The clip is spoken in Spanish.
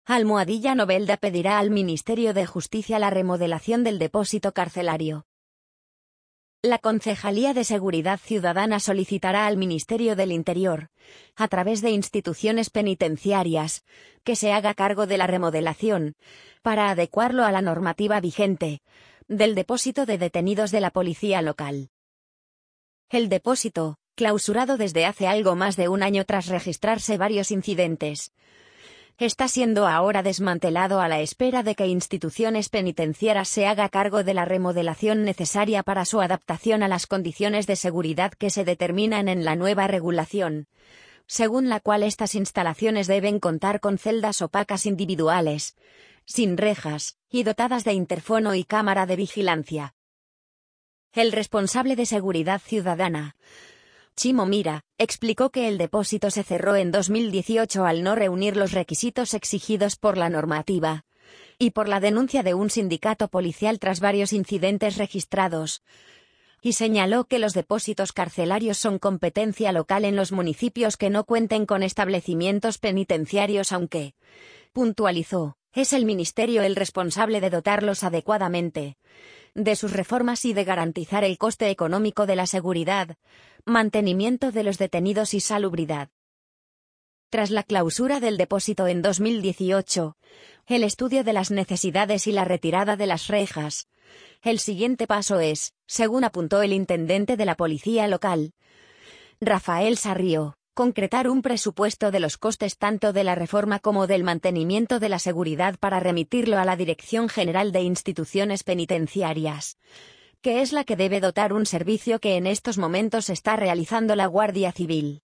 Almohadilla Novelda pedirá al Ministerio de Justicia la remodelación del depósito carcelario. La Concejalía de Seguridad Ciudadana solicitará al Ministerio del Interior, a través de instituciones penitenciarias, que se haga cargo de la remodelación, para adecuarlo a la normativa vigente, del depósito de detenidos de la policía local. El depósito, clausurado desde hace algo más de un año tras registrarse varios incidentes, está siendo ahora desmantelado a la espera de que instituciones penitenciarias se haga cargo de la remodelación necesaria para su adaptación a las condiciones de seguridad que se determinan en la nueva regulación, según la cual estas instalaciones deben contar con celdas opacas individuales, sin rejas, y dotadas de interfono y cámara de vigilancia. El responsable de Seguridad Ciudadana, Chimo Mira, explicó que el depósito se cerró en 2018 al no reunir los requisitos exigidos por la normativa, y por la denuncia de un sindicato policial tras varios incidentes registrados, y señaló que los depósitos carcelarios son competencia local en los municipios que no cuenten con establecimientos penitenciarios, aunque, puntualizó, es el Ministerio el responsable de dotarlos adecuadamente, de sus reformas y de garantizar el coste económico de la seguridad, mantenimiento de los detenidos y salubridad. Tras la clausura del depósito en 2018, el estudio de las necesidades y la retirada de las rejas, el siguiente paso es, según apuntó el intendente de la policía local, Rafael Sarrio, concretar un presupuesto de los costes tanto de la reforma como del mantenimiento de la seguridad para remitirlo a la Dirección General de Instituciones Penitenciarias, que es la que debe dotar un servicio que en estos momentos está realizando la Guardia Civil.